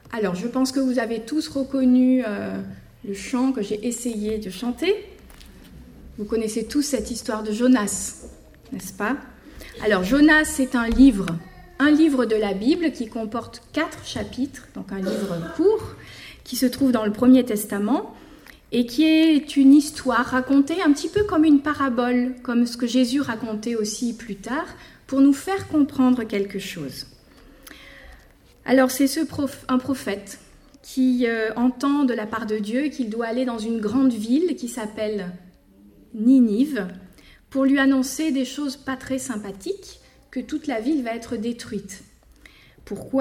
Alors, je pense que vous avez tous reconnu le chant que j'ai essayé de chanter. Vous connaissez tous cette histoire de Jonas, n'est-ce pas? Alors, Jonas, c'est un livre de la Bible qui comporte 4 chapitres, donc un livre court, qui se trouve dans le Premier Testament, et qui est une histoire racontée un petit peu comme une parabole, comme ce que Jésus racontait aussi plus tard, pour nous faire comprendre quelque chose. Alors, c'est un prophète qui entend de la part de Dieu qu'il doit aller dans une grande ville qui s'appelle Ninive pour lui annoncer des choses pas très sympathiques, que toute la ville va être détruite. Pourquoi ?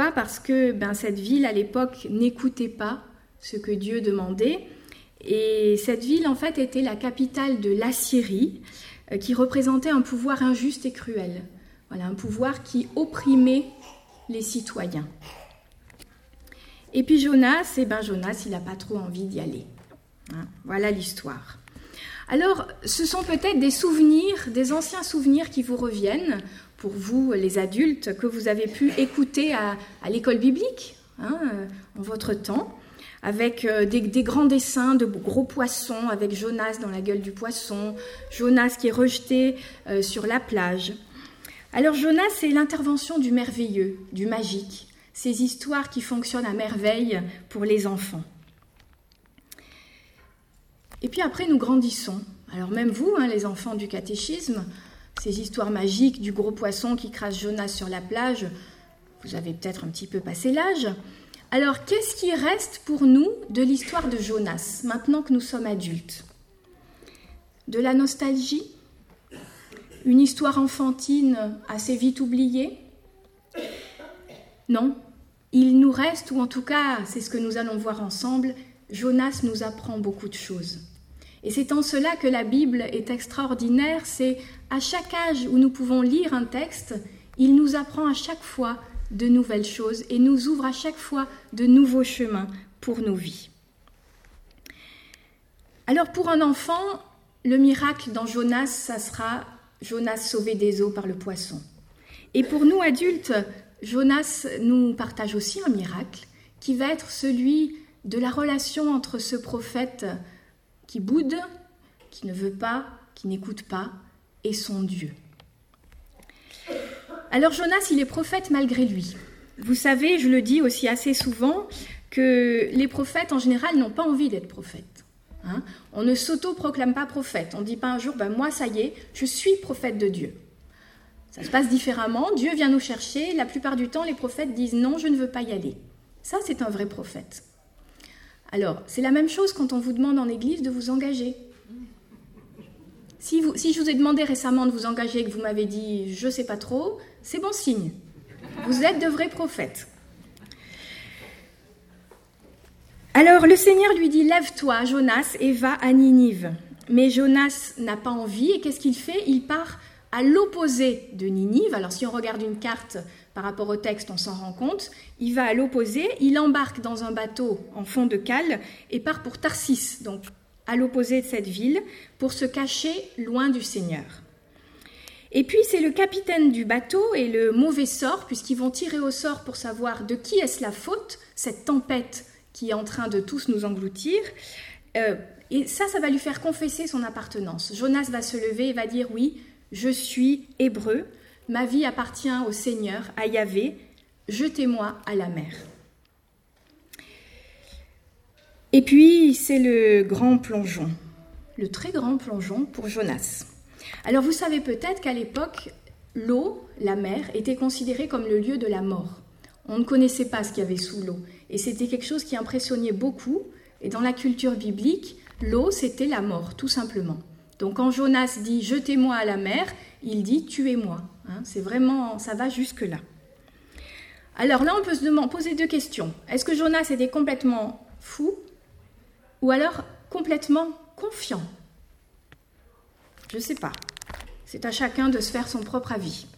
Parce que cette ville, à l'époque, n'écoutait pas ce que Dieu demandait. Et cette ville, en fait, était la capitale de l'Assyrie, qui représentait un pouvoir injuste et cruel. Voilà, un pouvoir qui opprimait les citoyens. Et puis Jonas, il n'a pas trop envie d'y aller. Voilà l'histoire. Alors, ce sont peut-être des souvenirs, des anciens souvenirs qui vous reviennent, pour vous, les adultes, que vous avez pu écouter à l'école biblique, en votre temps, avec des grands dessins de gros poissons, avec Jonas dans la gueule du poisson, Jonas qui est rejeté sur la plage. Alors Jonas, c'est l'intervention du merveilleux, du magique, ces histoires qui fonctionnent à merveille pour les enfants. Et puis après, nous grandissons. Alors même vous, les enfants du catéchisme, ces histoires magiques du gros poisson qui crache Jonas sur la plage, vous avez peut-être un petit peu passé l'âge. Alors, qu'est-ce qui reste pour nous de l'histoire de Jonas, maintenant que nous sommes adultes ? De la nostalgie ? Une histoire enfantine assez vite oubliée ? Non, il nous reste, ou en tout cas, c'est ce que nous allons voir ensemble, Jonas nous apprend beaucoup de choses. Et c'est en cela que la Bible est extraordinaire, c'est à chaque âge où nous pouvons lire un texte, il nous apprend à chaque fois de nouvelles choses et nous ouvre à chaque fois de nouveaux chemins pour nos vies. Alors pour un enfant, le miracle dans Jonas, ça sera Jonas sauvé des eaux par le poisson. Et pour nous adultes, Jonas nous partage aussi un miracle qui va être celui de la relation entre ce prophète qui boude, qui ne veut pas, qui n'écoute pas, et son Dieu. Alors Jonas, il est prophète malgré lui. Vous savez, je le dis aussi assez souvent, que les prophètes en général n'ont pas envie d'être prophètes. On ne s'auto-proclame pas prophète. On ne dit pas un jour, moi ça y est, je suis prophète de Dieu. Ça se passe différemment, Dieu vient nous chercher, la plupart du temps les prophètes disent non, je ne veux pas y aller. Ça c'est un vrai prophète. Alors, c'est la même chose quand on vous demande en église de vous engager. Si je vous ai demandé récemment de vous engager et que vous m'avez dit « je ne sais pas trop », c'est bon signe. Vous êtes de vrais prophètes. Alors, le Seigneur lui dit « lève-toi, Jonas, et va à Ninive ». Mais Jonas n'a pas envie et qu'est-ce qu'il fait ? Il part à l'opposé de Ninive. Alors, si on regarde une carte par rapport au texte, on s'en rend compte. Il va à l'opposé, il embarque dans un bateau en fond de cale et part pour Tarsis, donc à l'opposé de cette ville, pour se cacher loin du Seigneur. Et puis c'est le capitaine du bateau et le mauvais sort, puisqu'ils vont tirer au sort pour savoir de qui est-ce la faute, cette tempête qui est en train de tous nous engloutir. Et ça va lui faire confesser son appartenance. Jonas va se lever et va dire « oui, je suis hébreu, ma vie appartient au Seigneur, à Yahvé, jetez-moi à la mer. » Et puis, c'est le grand plongeon, le très grand plongeon pour Jonas. Alors, vous savez peut-être qu'à l'époque, l'eau, la mer, était considérée comme le lieu de la mort. On ne connaissait pas ce qu'il y avait sous l'eau. Et c'était quelque chose qui impressionnait beaucoup. Et dans la culture biblique, l'eau, c'était la mort, tout simplement. Donc, quand Jonas dit « jetez-moi à la mer », il dit « tuez-moi ». C'est vraiment, ça va jusque-là. Alors là, on peut se poser 2 questions. Est-ce que Jonas était complètement fou ou alors complètement confiant ? Je ne sais pas. C'est à chacun de se faire son propre avis.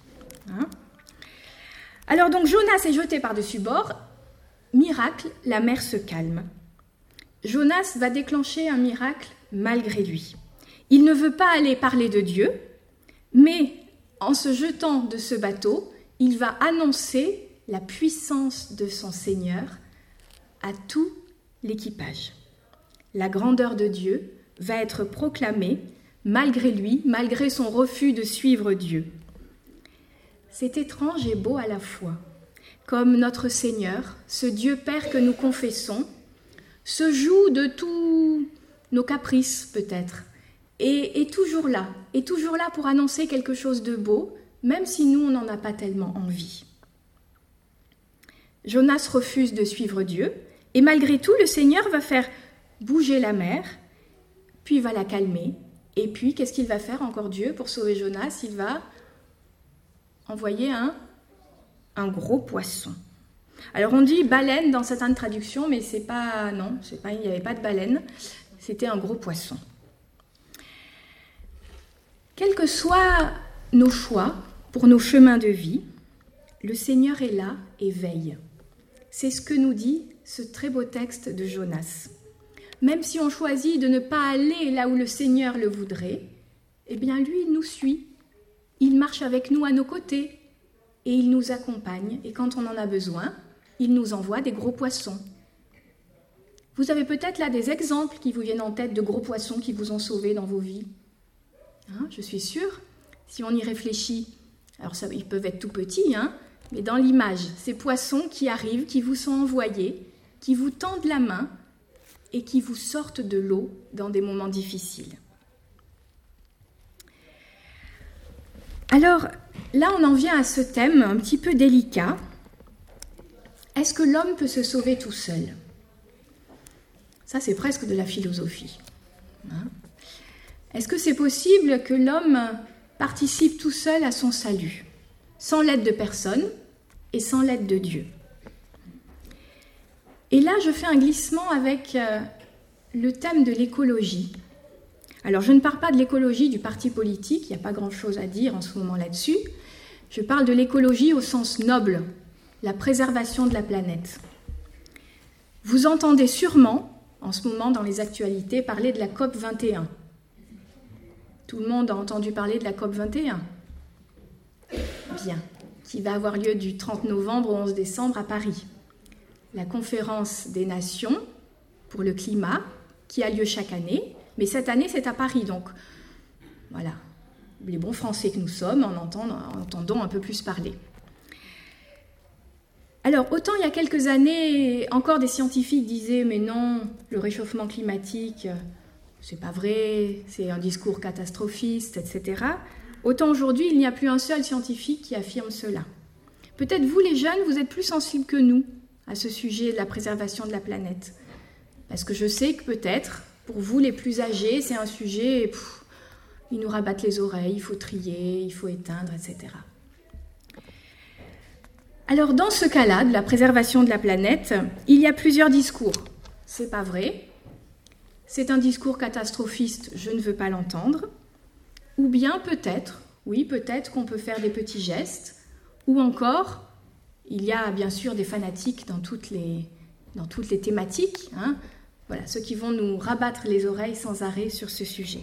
Alors donc Jonas est jeté par-dessus bord. Miracle, la mer se calme. Jonas va déclencher un miracle malgré lui. Il ne veut pas aller parler de Dieu, mais en se jetant de ce bateau, il va annoncer la puissance de son Seigneur à tout l'équipage. La grandeur de Dieu va être proclamée malgré lui, malgré son refus de suivre Dieu. C'est étrange et beau à la fois, comme notre Seigneur, ce Dieu Père que nous confessons, se joue de tous nos caprices peut-être, et est toujours là pour annoncer quelque chose de beau, même si nous, on n'en a pas tellement envie. Jonas refuse de suivre Dieu, et malgré tout, le Seigneur va faire bouger la mer, puis il va la calmer, et puis qu'est-ce qu'il va faire encore Dieu pour sauver Jonas? Il va envoyer un gros poisson. Alors on dit baleine dans certaines traductions, mais il n'y avait pas de baleine, c'était un gros poisson. Quels que soient nos choix pour nos chemins de vie, le Seigneur est là et veille. C'est ce que nous dit ce très beau texte de Jonas. Même si on choisit de ne pas aller là où le Seigneur le voudrait, eh bien lui, il nous suit. Il marche avec nous à nos côtés et il nous accompagne. Et quand on en a besoin, il nous envoie des gros poissons. Vous avez peut-être là des exemples qui vous viennent en tête de gros poissons qui vous ont sauvés dans vos vies. Je suis sûre, si on y réfléchit, alors ils peuvent être tout petits, mais dans l'image, ces poissons qui arrivent, qui vous sont envoyés, qui vous tendent la main et qui vous sortent de l'eau dans des moments difficiles. Alors, là, on en vient à ce thème un petit peu délicat. Est-ce que l'homme peut se sauver tout seul? Ça, c'est presque de la philosophie. Est-ce que c'est possible que l'homme participe tout seul à son salut, sans l'aide de personne et sans l'aide de Dieu? Et là, je fais un glissement avec le thème de l'écologie. Alors, je ne parle pas de l'écologie du parti politique, il n'y a pas grand-chose à dire en ce moment là-dessus. Je parle de l'écologie au sens noble, la préservation de la planète. Vous entendez sûrement, en ce moment dans les actualités, parler de la COP 21. Tout le monde a entendu parler de la COP 21. Bien, qui va avoir lieu du 30 novembre au 11 décembre à Paris. La conférence des nations pour le climat qui a lieu chaque année, mais cette année c'est à Paris, donc voilà, les bons Français que nous sommes en entendons un peu plus parler. Alors autant il y a quelques années, encore des scientifiques disaient mais non, le réchauffement climatique, c'est pas vrai, c'est un discours catastrophiste, etc. Autant aujourd'hui il n'y a plus un seul scientifique qui affirme cela. Peut-être vous les jeunes, vous êtes plus sensibles que nous à ce sujet de la préservation de la planète. Parce que je sais que peut-être, pour vous les plus âgés, c'est un sujet, ils nous rabattent les oreilles, il faut trier, il faut éteindre, etc. Alors dans ce cas-là, de la préservation de la planète, il y a plusieurs discours. C'est pas vrai, c'est un discours catastrophiste, je ne veux pas l'entendre. Ou bien peut-être, oui, peut-être qu'on peut faire des petits gestes, ou encore, il y a bien sûr des fanatiques dans toutes les thématiques, voilà, ceux qui vont nous rabattre les oreilles sans arrêt sur ce sujet.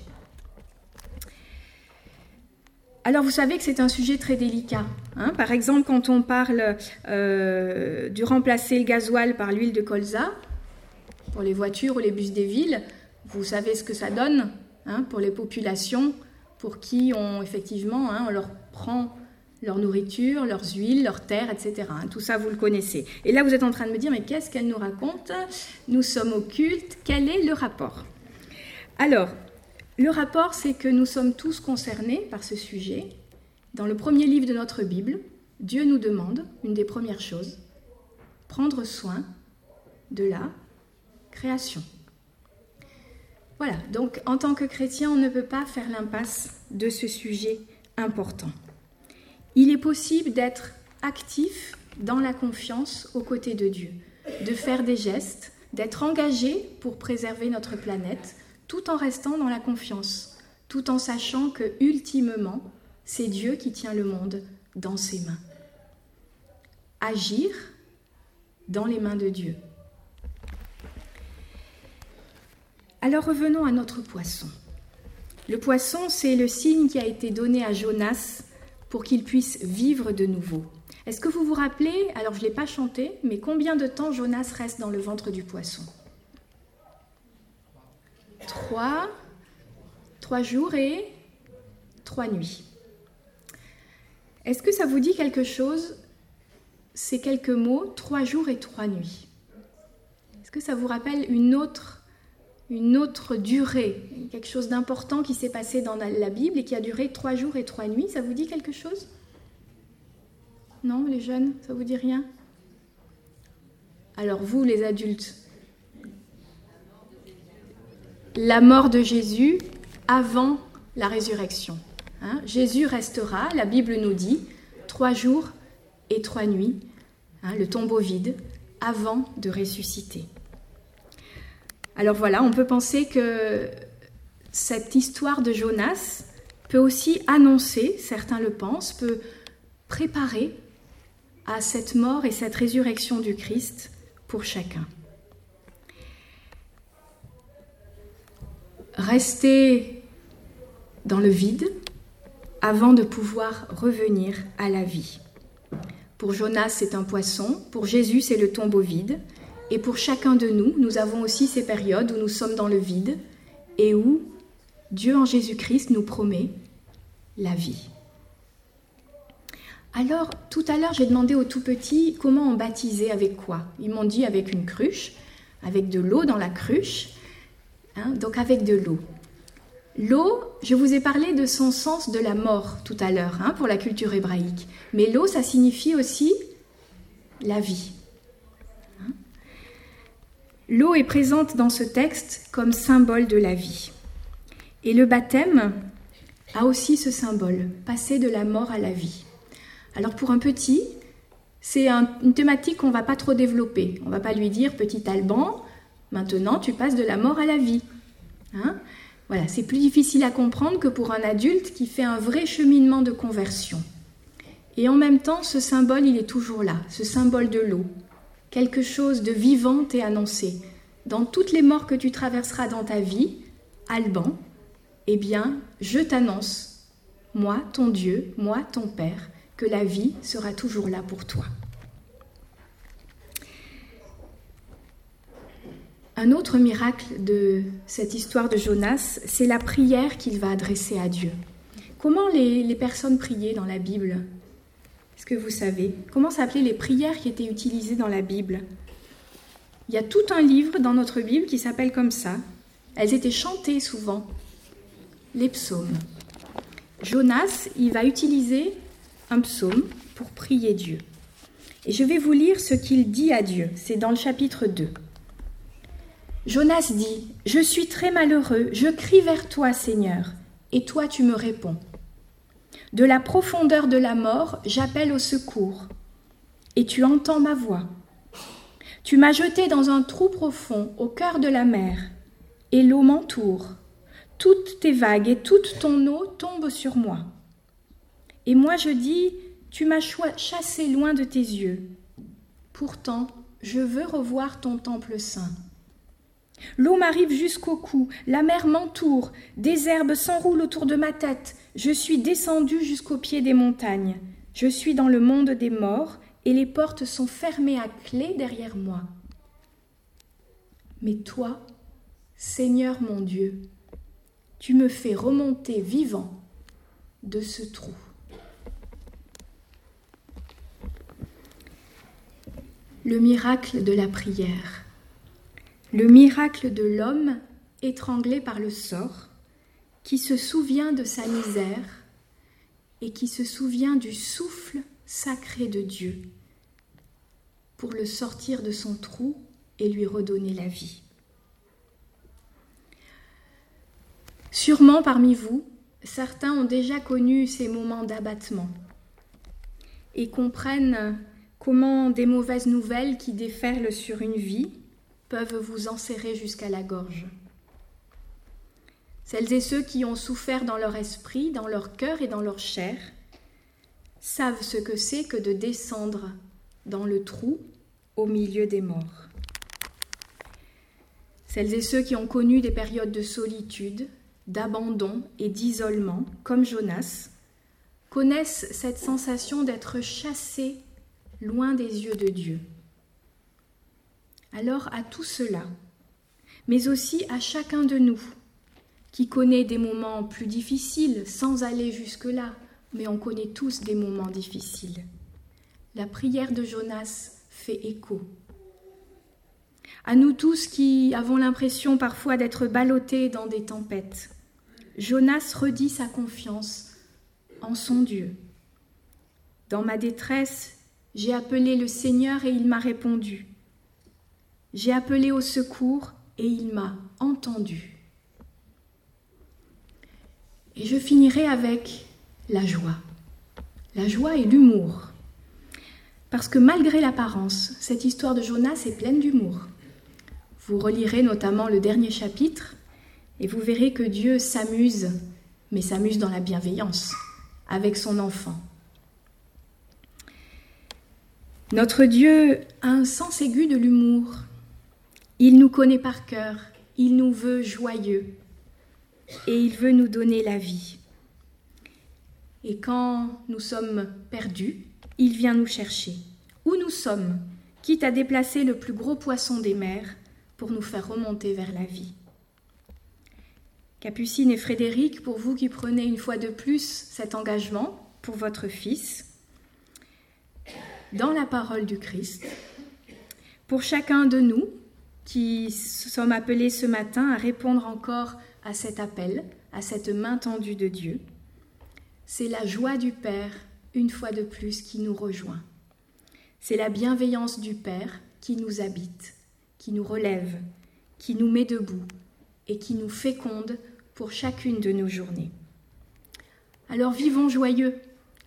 Alors vous savez que c'est un sujet très délicat. Par exemple, quand on parle de remplacer le gasoil par l'huile de colza, pour les voitures ou les bus des villes, vous savez ce que ça donne pour les populations, pour qui on effectivement, on leur prend leur nourriture, leurs huiles, leurs terres, etc. Tout ça, vous le connaissez. Et là, vous êtes en train de me dire, mais qu'est-ce qu'elle nous raconte? Nous sommes occultes. Quel est le rapport? Alors, le rapport, c'est que nous sommes tous concernés par ce sujet. Dans le premier livre de notre Bible, Dieu nous demande, une des premières choses, prendre soin de la création. Voilà, donc en tant que chrétien, on ne peut pas faire l'impasse de ce sujet important. Il est possible d'être actif dans la confiance aux côtés de Dieu, de faire des gestes, d'être engagé pour préserver notre planète, tout en restant dans la confiance, tout en sachant que, ultimement, c'est Dieu qui tient le monde dans ses mains. Agir dans les mains de Dieu. Alors revenons à notre poisson. Le poisson, c'est le signe qui a été donné à Jonas pour qu'il puisse vivre de nouveau. Est-ce que vous vous rappelez, alors je ne l'ai pas chanté, mais combien de temps Jonas reste dans le ventre du poisson? 3 jours et 3 nuits. Est-ce que ça vous dit quelque chose, ces quelques mots, 3 jours et 3 nuits? Est-ce que ça vous rappelle une autre durée, quelque chose d'important qui s'est passé dans la Bible et qui a duré 3 jours et 3 nuits? Ça vous dit quelque chose? Non, les jeunes, ça vous dit rien? Alors vous, les adultes, la mort de Jésus avant la résurrection. Jésus restera, la Bible nous dit, 3 jours et 3 nuits, le tombeau vide, avant de ressusciter. Alors voilà, on peut penser que cette histoire de Jonas peut aussi annoncer, certains le pensent, peut préparer à cette mort et cette résurrection du Christ pour chacun. Rester dans le vide avant de pouvoir revenir à la vie. Pour Jonas, c'est un poisson, pour Jésus, c'est le tombeau vide, et pour chacun de nous, nous avons aussi ces périodes où nous sommes dans le vide et où Dieu en Jésus-Christ nous promet la vie. Alors, tout à l'heure, j'ai demandé aux tout petits comment on baptisait, avec quoi. Ils m'ont dit avec une cruche, avec de l'eau dans la cruche, donc avec de l'eau. L'eau, je vous ai parlé de son sens de la mort tout à l'heure, pour la culture hébraïque. Mais l'eau, ça signifie aussi la vie. L'eau est présente dans ce texte comme symbole de la vie. Et le baptême a aussi ce symbole, passer de la mort à la vie. Alors pour un petit, c'est une thématique qu'on ne va pas trop développer. On ne va pas lui dire, petit Alban, maintenant tu passes de la mort à la vie. Voilà, c'est plus difficile à comprendre que pour un adulte qui fait un vrai cheminement de conversion. Et en même temps, ce symbole, il est toujours là, ce symbole de l'eau. Quelque chose de vivant est annoncé. Dans toutes les morts que tu traverseras dans ta vie, Alban, eh bien, je t'annonce, moi, ton Dieu, moi, ton Père, que la vie sera toujours là pour toi. Un autre miracle de cette histoire de Jonas, c'est la prière qu'il va adresser à Dieu. Comment les personnes priaient dans la Bible? Est-ce que vous savez? Comment s'appelaient les prières qui étaient utilisées dans la Bible? Il y a tout un livre dans notre Bible qui s'appelle comme ça. Elles étaient chantées souvent, les psaumes. Jonas, il va utiliser un psaume pour prier Dieu. Et je vais vous lire ce qu'il dit à Dieu. C'est dans le chapitre 2. Jonas dit, « Je suis très malheureux, je crie vers toi, Seigneur, et toi tu me réponds. De la profondeur de la mort, j'appelle au secours, et tu entends ma voix. Tu m'as jeté dans un trou profond, au cœur de la mer, et l'eau m'entoure. Toutes tes vagues et toute ton eau tombent sur moi. Et moi je dis, tu m'as chassé loin de tes yeux. Pourtant, je veux revoir ton temple saint. L'eau m'arrive jusqu'au cou, la mer m'entoure, des herbes s'enroulent autour de ma tête. Je suis descendue jusqu'au pied des montagnes. Je suis dans le monde des morts et les portes sont fermées à clé derrière moi. Mais toi, Seigneur mon Dieu, tu me fais remonter vivant de ce trou. Le miracle de la prière. Le miracle de l'homme étranglé par le sort, qui se souvient de sa misère et qui se souvient du souffle sacré de Dieu pour le sortir de son trou et lui redonner la vie. Sûrement parmi vous, certains ont déjà connu ces moments d'abattement et comprennent comment des mauvaises nouvelles qui déferlent sur une vie peuvent vous enserrer jusqu'à la gorge. Celles et ceux qui ont souffert dans leur esprit, dans leur cœur et dans leur chair, savent ce que c'est que de descendre dans le trou au milieu des morts. Celles et ceux qui ont connu des périodes de solitude, d'abandon et d'isolement, comme Jonas, connaissent cette sensation d'être chassés loin des yeux de Dieu. Alors à tout cela, mais aussi à chacun de nous, qui connaît des moments plus difficiles, sans aller jusque-là, mais on connaît tous des moments difficiles. La prière de Jonas fait écho. À nous tous qui avons l'impression parfois d'être ballottés dans des tempêtes, Jonas redit sa confiance en son Dieu. Dans ma détresse, j'ai appelé le Seigneur et il m'a répondu. J'ai appelé au secours et il m'a entendu. Et je finirai avec la joie et l'humour. Parce que malgré l'apparence, cette histoire de Jonas est pleine d'humour. Vous relirez notamment le dernier chapitre et vous verrez que Dieu s'amuse, mais s'amuse dans la bienveillance, avec son enfant. Notre Dieu a un sens aigu de l'humour. Il nous connaît par cœur, il nous veut joyeux et il veut nous donner la vie. Et quand nous sommes perdus, il vient nous chercher. Où nous sommes, quitte à déplacer le plus gros poisson des mers pour nous faire remonter vers la vie. Capucine et Frédéric, pour vous qui prenez une fois de plus cet engagement pour votre fils, dans la parole du Christ, pour chacun de nous qui sommes appelés ce matin à répondre encore à cet appel, à cette main tendue de Dieu, c'est la joie du Père, une fois de plus, qui nous rejoint. C'est la bienveillance du Père qui nous habite, qui nous relève, qui nous met debout et qui nous féconde pour chacune de nos journées. Alors vivons joyeux,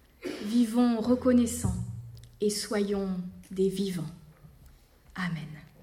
vivons reconnaissants et soyons des vivants. Amen.